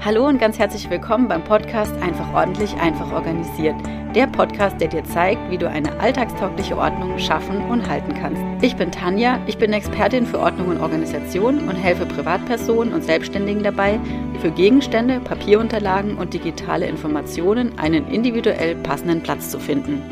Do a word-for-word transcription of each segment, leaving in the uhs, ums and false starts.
Hallo und ganz herzlich willkommen beim Podcast Einfach ordentlich, einfach organisiert. Der Podcast, der dir zeigt, wie du eine alltagstaugliche Ordnung schaffen und halten kannst. Ich bin Tanja, ich bin Expertin für Ordnung und Organisation und helfe Privatpersonen und Selbstständigen dabei, für Gegenstände, Papierunterlagen und digitale Informationen einen individuell passenden Platz zu finden.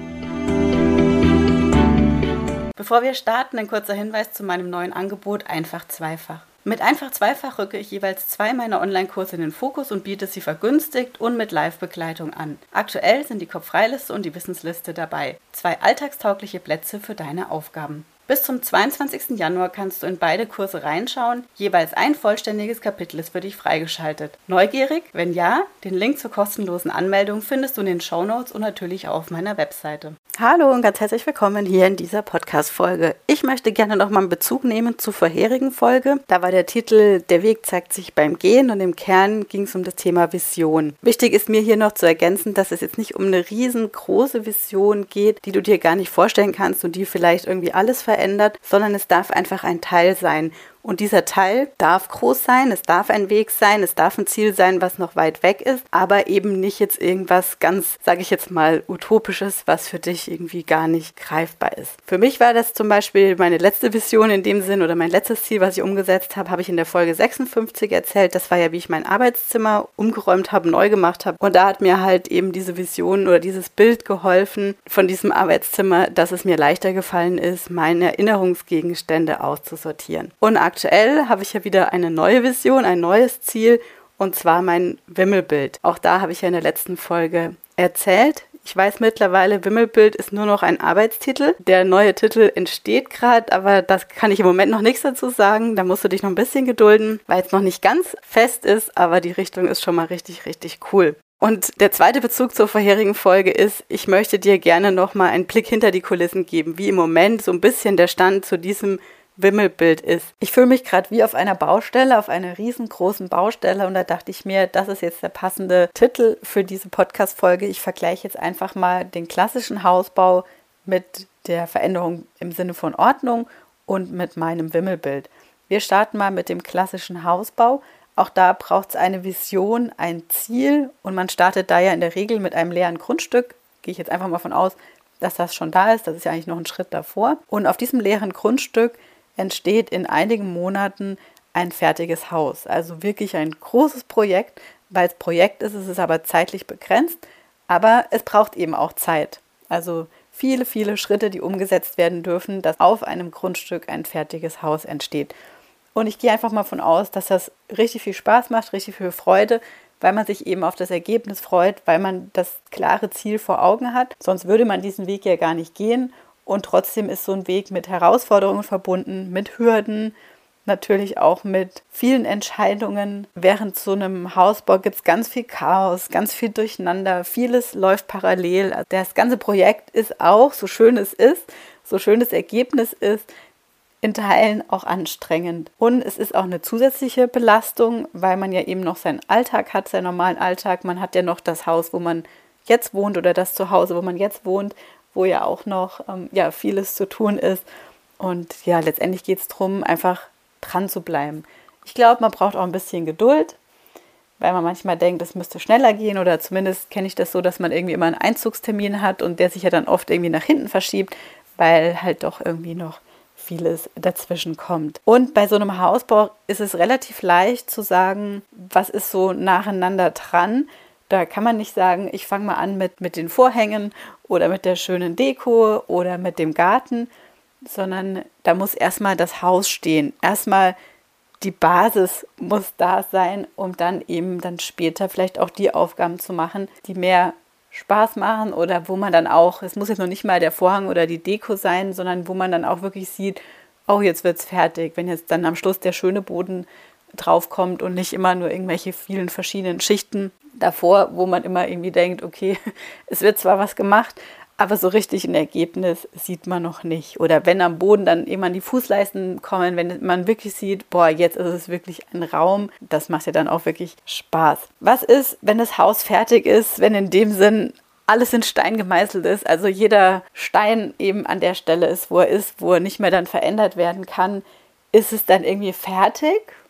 Bevor wir starten, ein kurzer Hinweis zu meinem neuen Angebot Einfach Zweifach. Mit Einfach Zweifach rücke ich jeweils zwei meiner Online-Kurse in den Fokus und biete sie vergünstigt und mit Live-Begleitung an. Aktuell sind die Kopf-frei-Liste und die Wissensliste dabei. Zwei alltagstaugliche Plätze für deine Aufgaben. Bis zum zweiundzwanzigsten Januar kannst du in beide Kurse reinschauen. Jeweils ein vollständiges Kapitel ist für dich freigeschaltet. Neugierig? Wenn ja, den Link zur kostenlosen Anmeldung findest du in den Shownotes und natürlich auch auf meiner Webseite. Hallo und ganz herzlich willkommen hier in dieser Podcast-Folge. Ich möchte gerne nochmal einen Bezug nehmen zur vorherigen Folge. Da war der Titel „Der Weg zeigt sich beim Gehen“ und im Kern ging es um das Thema Vision. Wichtig ist mir hier noch zu ergänzen, dass es jetzt nicht um eine riesengroße Vision geht, die du dir gar nicht vorstellen kannst und die vielleicht irgendwie alles verändert, sondern es darf einfach ein Teil sein. Und dieser Teil darf groß sein, es darf ein Weg sein, es darf ein Ziel sein, was noch weit weg ist, aber eben nicht jetzt irgendwas ganz, sage ich jetzt mal, Utopisches, was für dich irgendwie gar nicht greifbar ist. Für mich war das zum Beispiel meine letzte Vision in dem Sinn oder mein letztes Ziel, was ich umgesetzt habe, habe ich in der Folge sechsundfünfzig erzählt. Das war ja, wie ich mein Arbeitszimmer umgeräumt habe, neu gemacht habe. Und da hat mir halt eben diese Vision oder dieses Bild geholfen von diesem Arbeitszimmer, dass es mir leichter gefallen ist, meine Erinnerungsgegenstände auszusortieren. Und aktuell habe ich ja wieder eine neue Vision, ein neues Ziel, und zwar mein Wimmelbild. Auch da habe ich ja in der letzten Folge erzählt. Ich weiß mittlerweile, Wimmelbild ist nur noch ein Arbeitstitel. Der neue Titel entsteht gerade, aber das kann ich im Moment noch nichts dazu sagen. Da musst du dich noch ein bisschen gedulden, weil es noch nicht ganz fest ist, aber die Richtung ist schon mal richtig, richtig cool. Und der zweite Bezug zur vorherigen Folge ist, ich möchte dir gerne nochmal einen Blick hinter die Kulissen geben, wie im Moment so ein bisschen der Stand zu diesem Wimmelbild ist. Ich fühle mich gerade wie auf einer Baustelle, auf einer riesengroßen Baustelle, und da dachte ich mir, das ist jetzt der passende Titel für diese Podcast-Folge. Ich vergleiche jetzt einfach mal den klassischen Hausbau mit der Veränderung im Sinne von Ordnung und mit meinem Wimmelbild. Wir starten mal mit dem klassischen Hausbau. Auch da braucht es eine Vision, ein Ziel, und man startet da ja in der Regel mit einem leeren Grundstück. Gehe ich jetzt einfach mal von aus, dass das schon da ist. Das ist ja eigentlich noch ein Schritt davor. Und auf diesem leeren Grundstück entsteht in einigen Monaten ein fertiges Haus. Also wirklich ein großes Projekt. Weil es Projekt ist, ist es aber zeitlich begrenzt. Aber es braucht eben auch Zeit. Also viele, viele Schritte, die umgesetzt werden dürfen, dass auf einem Grundstück ein fertiges Haus entsteht. Und ich gehe einfach mal von aus, dass das richtig viel Spaß macht, richtig viel Freude, weil man sich eben auf das Ergebnis freut, weil man das klare Ziel vor Augen hat. Sonst würde man diesen Weg ja gar nicht gehen. Und trotzdem ist so ein Weg mit Herausforderungen verbunden, mit Hürden, natürlich auch mit vielen Entscheidungen. Während so einem Hausbau gibt es ganz viel Chaos, ganz viel Durcheinander, vieles läuft parallel. Das ganze Projekt ist auch, so schön es ist, so schön das Ergebnis ist, in Teilen auch anstrengend. Und es ist auch eine zusätzliche Belastung, weil man ja eben noch seinen Alltag hat, seinen normalen Alltag. Man hat ja noch das Haus, wo man jetzt wohnt, oder das Zuhause, wo man jetzt wohnt, wo ja auch noch ähm, ja, vieles zu tun ist. Und ja, letztendlich geht es darum, einfach dran zu bleiben. Ich glaube, man braucht auch ein bisschen Geduld, weil man manchmal denkt, es müsste schneller gehen, oder zumindest kenne ich das so, dass man irgendwie immer einen Einzugstermin hat und der sich ja dann oft irgendwie nach hinten verschiebt, weil halt doch irgendwie noch vieles dazwischen kommt. Und bei so einem Hausbau ist es relativ leicht zu sagen, was ist so nacheinander dran. Da kann man nicht sagen, ich fange mal an mit, mit den Vorhängen oder mit der schönen Deko oder mit dem Garten, sondern da muss erstmal das Haus stehen. Erstmal die Basis muss da sein, um dann eben dann später vielleicht auch die Aufgaben zu machen, die mehr Spaß machen, oder wo man dann auch, es muss jetzt noch nicht mal der Vorhang oder die Deko sein, sondern wo man dann auch wirklich sieht, oh, jetzt wird's fertig, wenn jetzt dann am Schluss der schöne Boden draufkommt und nicht immer nur irgendwelche vielen verschiedenen Schichten davor, wo man immer irgendwie denkt, okay, es wird zwar was gemacht, aber so richtig ein Ergebnis sieht man noch nicht. Oder wenn am Boden dann eben die Fußleisten kommen, wenn man wirklich sieht, boah, jetzt ist es wirklich ein Raum, das macht ja dann auch wirklich Spaß. Was ist, wenn das Haus fertig ist, wenn in dem Sinn alles in Stein gemeißelt ist, also jeder Stein eben an der Stelle ist, wo er ist, wo er nicht mehr dann verändert werden kann? Ist es dann irgendwie fertig?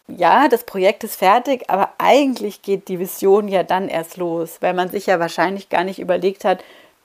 ja, das Projekt ist fertig, aber eigentlich geht die Vision ja dann erst los, weil man sich ja wahrscheinlich gar nicht überlegt hat,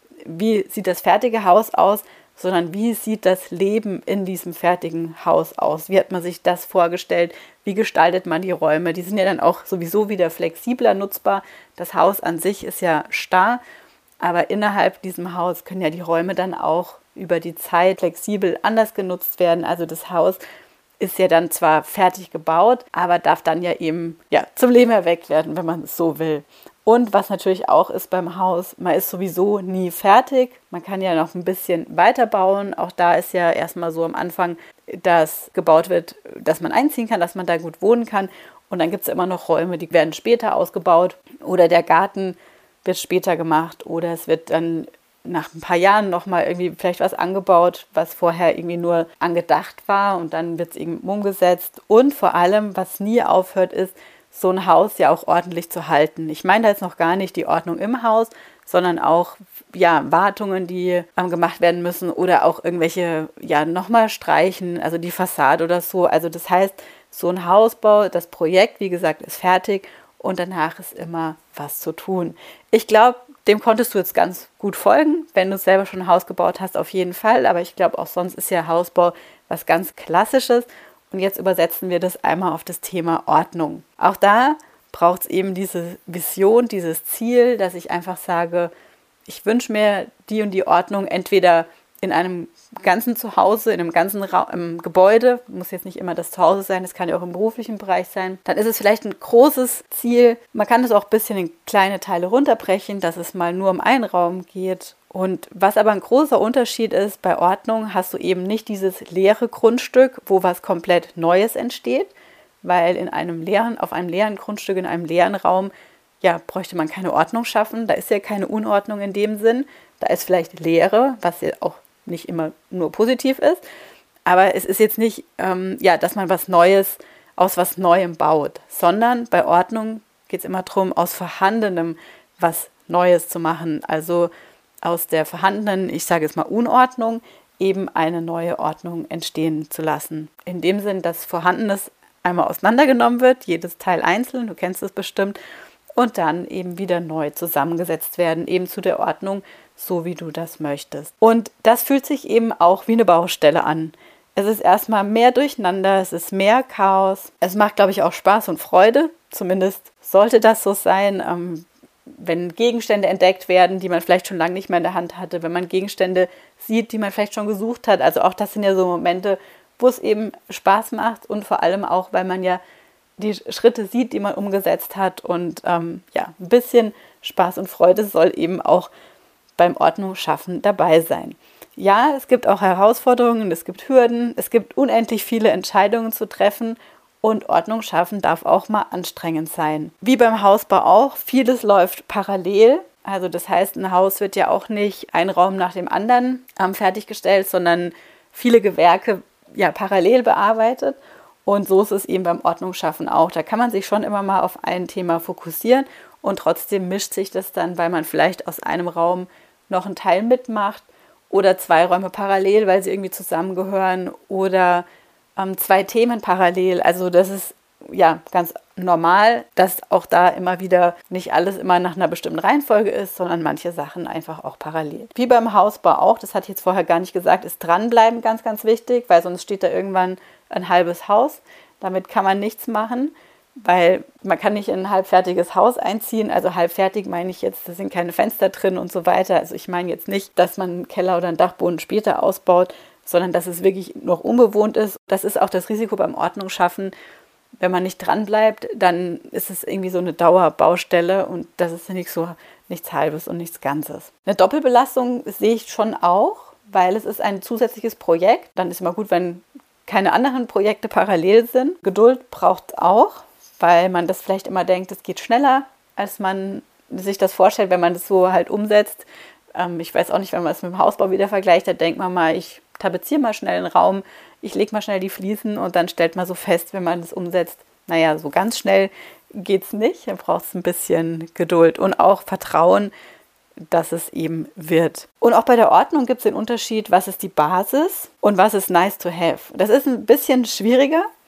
wie sieht das fertige Haus aus, sondern wie sieht das Leben in diesem fertigen Haus aus? Wie hat man sich das vorgestellt? Wie gestaltet man die Räume? Die sind ja dann auch sowieso wieder flexibler nutzbar. Das Haus an sich ist ja starr, aber innerhalb diesem Haus können ja die Räume dann auch über die Zeit flexibel anders genutzt werden. Also das Haus ist ja dann zwar fertig gebaut, aber darf dann ja eben ja, zum Leben erweckt werden, wenn man es so will. Und was natürlich auch ist beim Haus, man ist sowieso nie fertig. Man kann ja noch ein bisschen weiterbauen. Auch da ist ja erstmal so am Anfang, dass gebaut wird, dass man einziehen kann, dass man da gut wohnen kann. Und dann gibt es immer noch Räume, die werden später ausgebaut. Oder der Garten wird später gemacht. Oder es wird dann nach ein paar Jahren nochmal irgendwie vielleicht was angebaut, was vorher irgendwie nur angedacht war. Und dann wird es eben umgesetzt. Und vor allem, was nie aufhört, ist, so ein Haus ja auch ordentlich zu halten. Ich meine da jetzt noch gar nicht die Ordnung im Haus, sondern auch ja, Wartungen, die ähm, gemacht werden müssen oder auch irgendwelche, ja, nochmal streichen, also die Fassade oder so. Also das heißt, so ein Hausbau, das Projekt, wie gesagt, ist fertig und danach ist immer was zu tun. Ich glaube, dem konntest du jetzt ganz gut folgen, wenn du selber schon ein Haus gebaut hast, auf jeden Fall. Aber ich glaube, auch sonst ist ja Hausbau was ganz Klassisches. Und jetzt übersetzen wir das einmal auf das Thema Ordnung. Auch da braucht es eben diese Vision, dieses Ziel, dass ich einfach sage, ich wünsche mir die und die Ordnung entweder in einem ganzen Zuhause, in einem ganzen Ra- im Gebäude, muss jetzt nicht immer das Zuhause sein, das kann ja auch im beruflichen Bereich sein. Dann ist es vielleicht ein großes Ziel. Man kann es auch ein bisschen in kleine Teile runterbrechen, dass es mal nur um einen Raum geht. Und was aber ein großer Unterschied ist, bei Ordnung hast du eben nicht dieses leere Grundstück, wo was komplett Neues entsteht, weil in einem leeren, auf einem leeren Grundstück, in einem leeren Raum, ja, bräuchte man keine Ordnung schaffen. Da ist ja keine Unordnung in dem Sinn. Da ist vielleicht Leere, was ja auch nicht immer nur positiv ist. Aber es ist jetzt nicht, ähm, ja, dass man was Neues aus was Neuem baut, sondern bei Ordnung geht es immer darum, aus Vorhandenem was Neues zu machen. Also aus der vorhandenen, ich sage jetzt mal Unordnung, eben eine neue Ordnung entstehen zu lassen. In dem Sinn, dass Vorhandenes einmal auseinandergenommen wird, jedes Teil einzeln, du kennst es bestimmt, und dann eben wieder neu zusammengesetzt werden, eben zu der Ordnung, so wie du das möchtest. Und das fühlt sich eben auch wie eine Baustelle an. Es ist erstmal mehr Durcheinander, es ist mehr Chaos. Es macht, glaube ich, auch Spaß und Freude. Zumindest sollte das so sein, ähm, wenn Gegenstände entdeckt werden, die man vielleicht schon lange nicht mehr in der Hand hatte, wenn man Gegenstände sieht, die man vielleicht schon gesucht hat. Also auch das sind ja so Momente, wo es eben Spaß macht und vor allem auch, weil man ja die Schritte sieht, die man umgesetzt hat und ähm, ja, ein bisschen Spaß und Freude soll eben auch beim Ordnung schaffen dabei sein. Ja, es gibt auch Herausforderungen, es gibt Hürden, es gibt unendlich viele Entscheidungen zu treffen und Ordnung schaffen darf auch mal anstrengend sein. Wie beim Hausbau auch, vieles läuft parallel. Also das heißt, ein Haus wird ja auch nicht ein Raum nach dem anderen ähm, fertiggestellt, sondern viele Gewerke ja parallel bearbeitet. Und so ist es eben beim Ordnungsschaffen auch. Da kann man sich schon immer mal auf ein Thema fokussieren und trotzdem mischt sich das dann, weil man vielleicht aus einem Raum noch einen Teil mitmacht oder zwei Räume parallel, weil sie irgendwie zusammengehören oder ähm, zwei Themen parallel. Also das ist ja ganz normal, dass auch da immer wieder nicht alles immer nach einer bestimmten Reihenfolge ist, sondern manche Sachen einfach auch parallel. Wie beim Hausbau auch, das hatte ich jetzt vorher gar nicht gesagt, ist dranbleiben ganz, ganz wichtig, weil sonst steht da irgendwann ein halbes Haus. Damit kann man nichts machen, weil man kann nicht in ein halbfertiges Haus einziehen. Also halbfertig meine ich jetzt, da sind keine Fenster drin und so weiter. Also ich meine jetzt nicht, dass man einen Keller oder einen Dachboden später ausbaut, sondern dass es wirklich noch unbewohnt ist. Das ist auch das Risiko beim Ordnungsschaffen. Wenn man nicht dran bleibt, dann ist es irgendwie so eine Dauerbaustelle und das ist nicht so nichts Halbes und nichts Ganzes. Eine Doppelbelastung sehe ich schon auch, weil es ist ein zusätzliches Projekt. Dann ist immer gut, wenn keine anderen Projekte parallel sind. Geduld braucht es auch, weil man das vielleicht immer denkt, es geht schneller, als man sich das vorstellt, wenn man das so halt umsetzt. Ähm, ich weiß auch nicht, wenn man es mit dem Hausbau wieder vergleicht, da denkt man mal, ich tapeziere mal schnell einen Raum, ich lege mal schnell die Fliesen und dann stellt man so fest, wenn man das umsetzt, naja, so ganz schnell geht es nicht. Da braucht es ein bisschen Geduld und auch Vertrauen, dass es eben wird. Und auch bei der Ordnung gibt es den Unterschied, was ist die Basis und was ist nice to have. Das ist ein bisschen schwieriger,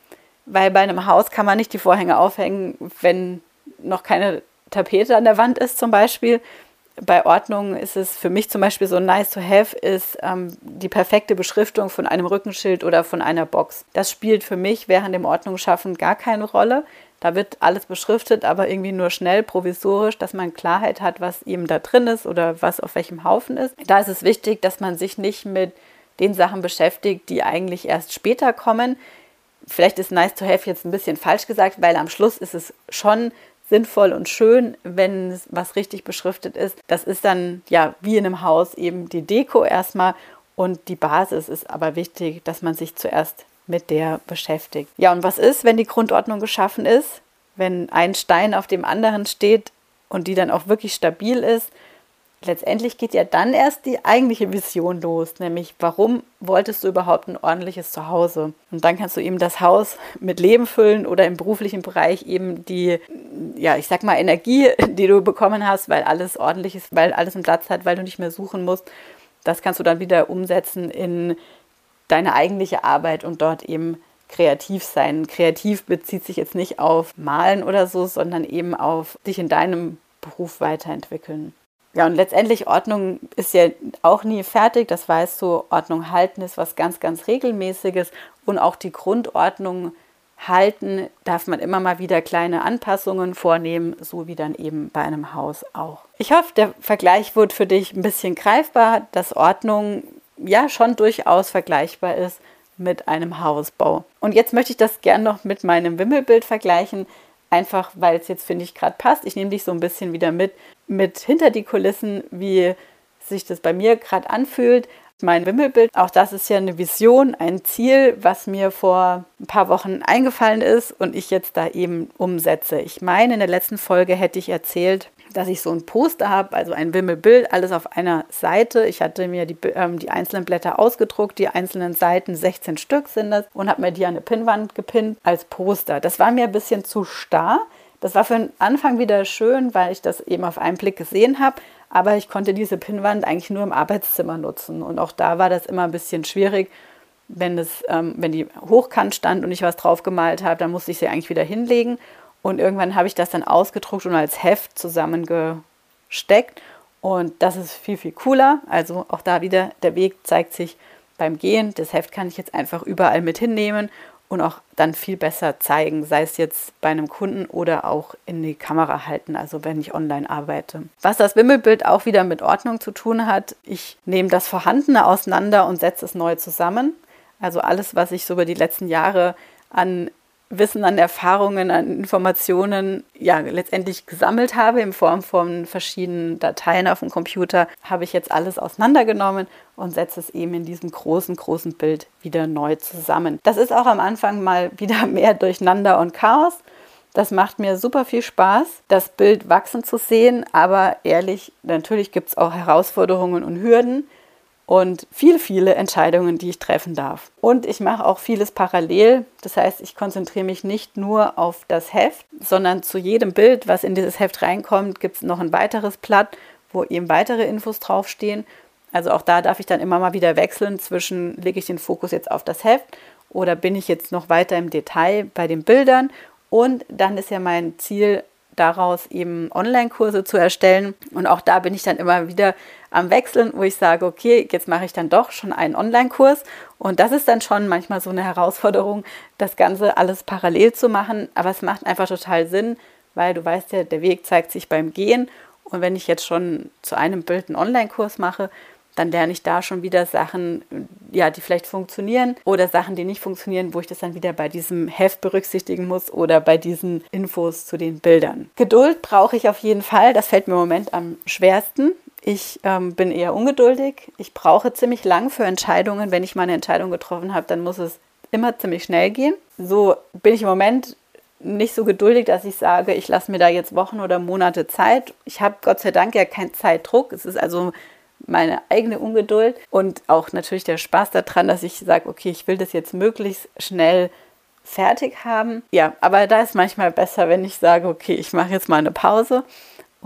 weil bei einem Haus kann man nicht die Vorhänge aufhängen, wenn noch keine Tapete an der Wand ist zum Beispiel. Bei Ordnung ist es für mich zum Beispiel so nice to have, ist ähm, die perfekte Beschriftung von einem Rückenschild oder von einer Box. Das spielt für mich während dem Ordnungsschaffen gar keine Rolle. Da wird alles beschriftet, aber irgendwie nur schnell, provisorisch, dass man Klarheit hat, was eben da drin ist oder was auf welchem Haufen ist. Da ist es wichtig, dass man sich nicht mit den Sachen beschäftigt, die eigentlich erst später kommen. Vielleicht ist nice to have jetzt ein bisschen falsch gesagt, weil am Schluss ist es schon sinnvoll und schön, wenn was richtig beschriftet ist. Das ist dann ja wie in einem Haus eben die Deko erstmal und die Basis ist aber wichtig, dass man sich zuerst mit der beschäftigt. Ja, und was ist, wenn die Grundordnung geschaffen ist? Wenn ein Stein auf dem anderen steht und die dann auch wirklich stabil ist? Letztendlich geht ja dann erst die eigentliche Vision los, nämlich warum wolltest du überhaupt ein ordentliches Zuhause? Und dann kannst du eben das Haus mit Leben füllen oder im beruflichen Bereich eben die, ja, ich sag mal Energie, die du bekommen hast, weil alles ordentlich ist, weil alles einen Platz hat, weil du nicht mehr suchen musst. Das kannst du dann wieder umsetzen in deine eigentliche Arbeit und dort eben kreativ sein. Kreativ bezieht sich jetzt nicht auf Malen oder so, sondern eben auf dich in deinem Beruf weiterentwickeln. Ja, und letztendlich Ordnung ist ja auch nie fertig, das weißt du, Ordnung halten ist was ganz, ganz Regelmäßiges und auch die Grundordnung halten darf man immer mal wieder kleine Anpassungen vornehmen, so wie dann eben bei einem Haus auch. Ich hoffe, der Vergleich wird für dich ein bisschen greifbar, dass Ordnung ja schon durchaus vergleichbar ist mit einem Hausbau. Und jetzt möchte ich das gern noch mit meinem Wimmelbild vergleichen, einfach weil es jetzt, finde ich, gerade passt. Ich nehme dich so ein bisschen wieder mit, mit hinter die Kulissen, wie sich das bei mir gerade anfühlt. Mein Wimmelbild, auch das ist ja eine Vision, ein Ziel, was mir vor ein paar Wochen eingefallen ist und ich jetzt da eben umsetze. Ich meine, in der letzten Folge hätte ich erzählt, dass ich so ein Poster habe, also ein Wimmelbild, alles auf einer Seite. Ich hatte mir die, ähm, die einzelnen Blätter ausgedruckt, die einzelnen Seiten, sechzehn Stück sind das, und habe mir die an eine Pinnwand gepinnt als Poster. Das war mir ein bisschen zu starr. Das war für den Anfang wieder schön, weil ich das eben auf einen Blick gesehen habe, aber ich konnte diese Pinnwand eigentlich nur im Arbeitszimmer nutzen und auch da war das immer ein bisschen schwierig, wenn, das, ähm, wenn die hochkant stand und ich was drauf gemalt habe, dann musste ich sie eigentlich wieder hinlegen. Und irgendwann habe ich das dann ausgedruckt und als Heft zusammengesteckt. Und das ist viel, viel cooler. Also auch da wieder, der Weg zeigt sich beim Gehen. Das Heft kann ich jetzt einfach überall mit hinnehmen und auch dann viel besser zeigen, sei es jetzt bei einem Kunden oder auch in die Kamera halten, also wenn ich online arbeite. Was das Wimmelbild auch wieder mit Ordnung zu tun hat, ich nehme das Vorhandene auseinander und setze es neu zusammen. Also alles, was ich so über die letzten Jahre an Wissen, an Erfahrungen, an Informationen ja letztendlich gesammelt habe in Form von verschiedenen Dateien auf dem Computer, habe ich jetzt alles auseinandergenommen und setze es eben in diesem großen, großen Bild wieder neu zusammen. Das ist auch am Anfang mal wieder mehr Durcheinander und Chaos. Das macht mir super viel Spaß, das Bild wachsen zu sehen, aber ehrlich, natürlich gibt es auch Herausforderungen und Hürden. Und viele, viele Entscheidungen, die ich treffen darf. Und ich mache auch vieles parallel. Das heißt, ich konzentriere mich nicht nur auf das Heft, sondern zu jedem Bild, was in dieses Heft reinkommt, gibt es noch ein weiteres Blatt, wo eben weitere Infos draufstehen. Also auch da darf ich dann immer mal wieder wechseln zwischen, lege ich den Fokus jetzt auf das Heft oder bin ich jetzt noch weiter im Detail bei den Bildern. Und dann ist ja mein Ziel, daraus eben Online-Kurse zu erstellen. Und auch da bin ich dann immer wieder am Wechseln, wo ich sage, okay, jetzt mache ich dann doch schon einen Online-Kurs. Und das ist dann schon manchmal so eine Herausforderung, das Ganze alles parallel zu machen. Aber es macht einfach total Sinn, weil du weißt ja, der Weg zeigt sich beim Gehen. Und wenn ich jetzt schon zu einem Bild einen Online-Kurs mache, dann lerne ich da schon wieder Sachen, ja, die vielleicht funktionieren oder Sachen, die nicht funktionieren, wo ich das dann wieder bei diesem Heft berücksichtigen muss oder bei diesen Infos zu den Bildern. Geduld brauche ich auf jeden Fall. Das fällt mir im Moment am schwersten. Ich ähm, bin eher ungeduldig. Ich brauche ziemlich lang für Entscheidungen. Wenn ich mal eine Entscheidung getroffen habe, dann muss es immer ziemlich schnell gehen. So bin ich im Moment nicht so geduldig, dass ich sage, ich lasse mir da jetzt Wochen oder Monate Zeit. Ich habe Gott sei Dank ja keinen Zeitdruck. Es ist also meine eigene Ungeduld und auch natürlich der Spaß daran, dass ich sage, okay, ich will das jetzt möglichst schnell fertig haben. Ja, aber da ist manchmal besser, wenn ich sage, okay, ich mache jetzt mal eine Pause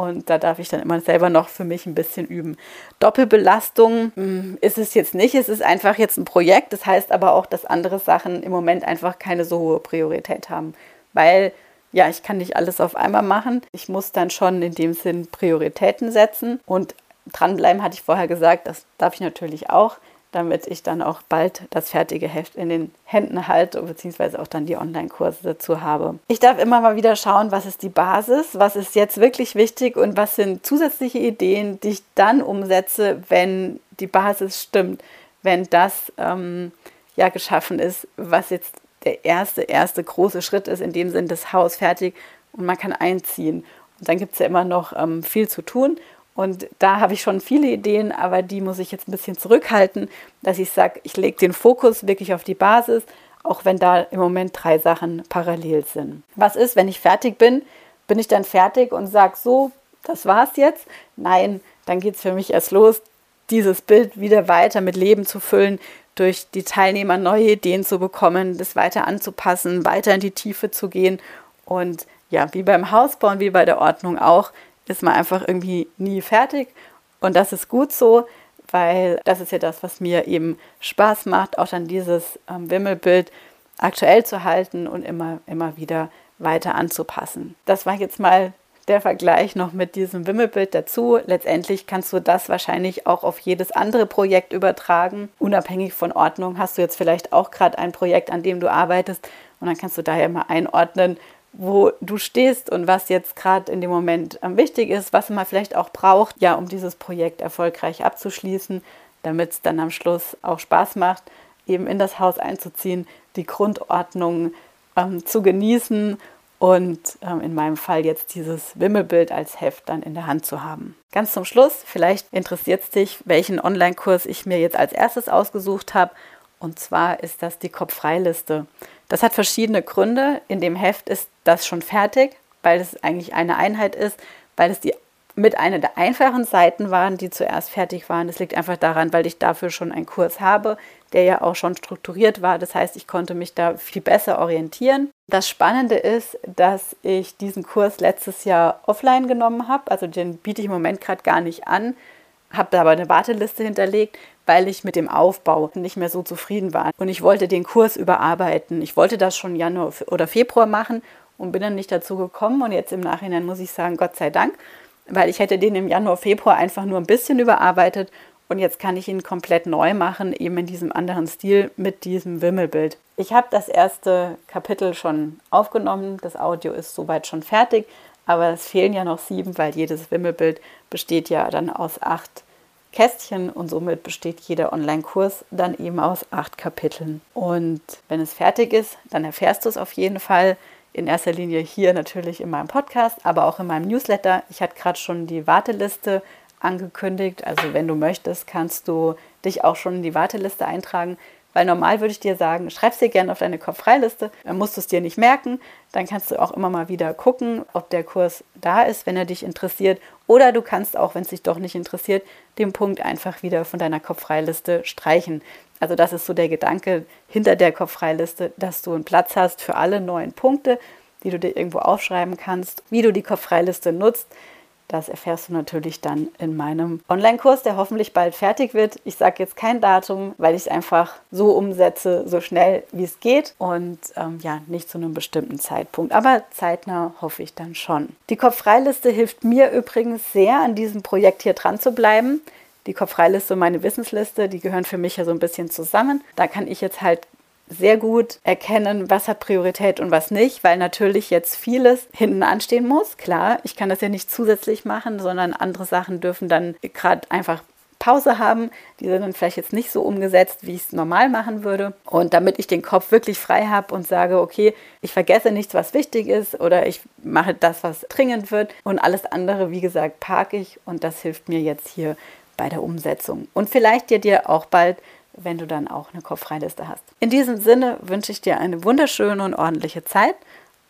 Und da darf ich dann immer selber noch für mich ein bisschen üben. Doppelbelastung mh, ist es jetzt nicht. Es ist einfach jetzt ein Projekt. Das heißt aber auch, dass andere Sachen im Moment einfach keine so hohe Priorität haben. Weil, ja, ich kann nicht alles auf einmal machen. Ich muss dann schon in dem Sinn Prioritäten setzen. Und dranbleiben, hatte ich vorher gesagt, das darf ich natürlich auch, damit ich dann auch bald das fertige Heft in den Händen halte, beziehungsweise auch dann die Online-Kurse dazu habe. Ich darf immer mal wieder schauen, was ist die Basis, was ist jetzt wirklich wichtig und was sind zusätzliche Ideen, die ich dann umsetze, wenn die Basis stimmt, wenn das ähm, ja geschaffen ist, was jetzt der erste, erste große Schritt ist, in dem Sinn das Haus fertig und man kann einziehen. Und dann gibt es ja immer noch ähm, viel zu tun. Und da habe ich schon viele Ideen, aber die muss ich jetzt ein bisschen zurückhalten, dass ich sage, ich lege den Fokus wirklich auf die Basis, auch wenn da im Moment drei Sachen parallel sind. Was ist, wenn ich fertig bin? Bin ich dann fertig und sage, so, das war's jetzt? Nein, dann geht es für mich erst los, dieses Bild wieder weiter mit Leben zu füllen, durch die Teilnehmer neue Ideen zu bekommen, das weiter anzupassen, weiter in die Tiefe zu gehen. Und ja, wie beim Hausbau und wie bei der Ordnung auch, ist man einfach irgendwie nie fertig. Und das ist gut so, weil das ist ja das, was mir eben Spaß macht, auch dann dieses ähm, Wimmelbild aktuell zu halten und immer, immer wieder weiter anzupassen. Das war jetzt mal der Vergleich noch mit diesem Wimmelbild dazu. Letztendlich kannst du das wahrscheinlich auch auf jedes andere Projekt übertragen. Unabhängig von Ordnung hast du jetzt vielleicht auch gerade ein Projekt, an dem du arbeitest und dann kannst du daher mal einordnen, wo du stehst und was jetzt gerade in dem Moment ähm, wichtig ist, was man vielleicht auch braucht, ja, um dieses Projekt erfolgreich abzuschließen, damit es dann am Schluss auch Spaß macht, eben in das Haus einzuziehen, die Grundordnung ähm, zu genießen und ähm, in meinem Fall jetzt dieses Wimmelbild als Heft dann in der Hand zu haben. Ganz zum Schluss, vielleicht interessiert es dich, welchen Online-Kurs ich mir jetzt als erstes ausgesucht habe. Und zwar ist das die Kopf-frei-Liste. Das hat verschiedene Gründe. In dem Heft ist das schon fertig, weil es eigentlich eine Einheit ist, weil es die mit einer der einfachen Seiten waren, die zuerst fertig waren. Das liegt einfach daran, weil ich dafür schon einen Kurs habe, der ja auch schon strukturiert war. Das heißt, ich konnte mich da viel besser orientieren. Das Spannende ist, dass ich diesen Kurs letztes Jahr offline genommen habe. Also den biete ich im Moment gerade gar nicht an, habe aber eine Warteliste hinterlegt, weil ich mit dem Aufbau nicht mehr so zufrieden war. Und ich wollte den Kurs überarbeiten. Ich wollte das schon Januar oder Februar machen und bin dann nicht dazu gekommen. Und jetzt im Nachhinein muss ich sagen, Gott sei Dank, weil ich hätte den im Januar, Februar einfach nur ein bisschen überarbeitet und jetzt kann ich ihn komplett neu machen, eben in diesem anderen Stil mit diesem Wimmelbild. Ich habe das erste Kapitel schon aufgenommen, das Audio ist soweit schon fertig, aber es fehlen ja noch sieben, weil jedes Wimmelbild besteht ja dann aus acht Kästchen und somit besteht jeder Online-Kurs dann eben aus acht Kapiteln. Und wenn es fertig ist, dann erfährst du es auf jeden Fall. In erster Linie hier natürlich in meinem Podcast, aber auch in meinem Newsletter. Ich hatte gerade schon die Warteliste angekündigt. Also wenn du möchtest, kannst du dich auch schon in die Warteliste eintragen. Weil normal würde ich dir sagen, schreib es dir gerne auf deine Kopf-frei-Liste. Dann musst du es dir nicht merken. Dann kannst du auch immer mal wieder gucken, ob der Kurs da ist, wenn er dich interessiert. Oder du kannst auch, wenn es dich doch nicht interessiert, den Punkt einfach wieder von deiner Kopf-frei-Liste streichen. Also das ist so der Gedanke hinter der Kopf-frei-Liste, dass du einen Platz hast für alle neuen Punkte, die du dir irgendwo aufschreiben kannst. Wie du die Kopf-frei-Liste nutzt, das erfährst du natürlich dann in meinem Online-Kurs, der hoffentlich bald fertig wird. Ich sage jetzt kein Datum, weil ich es einfach so umsetze, so schnell wie es geht und ähm, ja, nicht zu einem bestimmten Zeitpunkt. Aber zeitnah hoffe ich dann schon. Die Kopf-frei-Liste hilft mir übrigens sehr, an diesem Projekt hier dran zu bleiben. Die Kopf-frei-Liste und meine Wissensliste, die gehören für mich ja so ein bisschen zusammen. Da kann ich jetzt halt sehr gut erkennen, was hat Priorität und was nicht, weil natürlich jetzt vieles hinten anstehen muss. Klar, ich kann das ja nicht zusätzlich machen, sondern andere Sachen dürfen dann gerade einfach Pause haben. Die sind dann vielleicht jetzt nicht so umgesetzt, wie ich es normal machen würde. Und damit ich den Kopf wirklich frei habe und sage, okay, ich vergesse nichts, was wichtig ist oder ich mache das, was dringend wird und alles andere, wie gesagt, parke ich und das hilft mir jetzt hier bei der Umsetzung. Und vielleicht dir dir auch bald, wenn du dann auch eine Kopf-frei-Liste hast. In diesem Sinne wünsche ich dir eine wunderschöne und ordentliche Zeit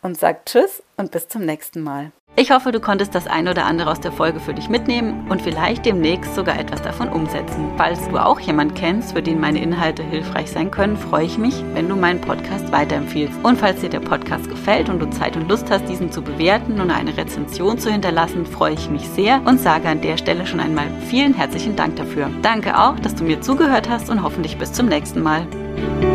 und sagt Tschüss und bis zum nächsten Mal. Ich hoffe, du konntest das ein oder andere aus der Folge für dich mitnehmen und vielleicht demnächst sogar etwas davon umsetzen. Falls du auch jemanden kennst, für den meine Inhalte hilfreich sein können, freue ich mich, wenn du meinen Podcast weiterempfiehlst. Und falls dir der Podcast gefällt und du Zeit und Lust hast, diesen zu bewerten und eine Rezension zu hinterlassen, freue ich mich sehr und sage an der Stelle schon einmal vielen herzlichen Dank dafür. Danke auch, dass du mir zugehört hast und hoffentlich bis zum nächsten Mal.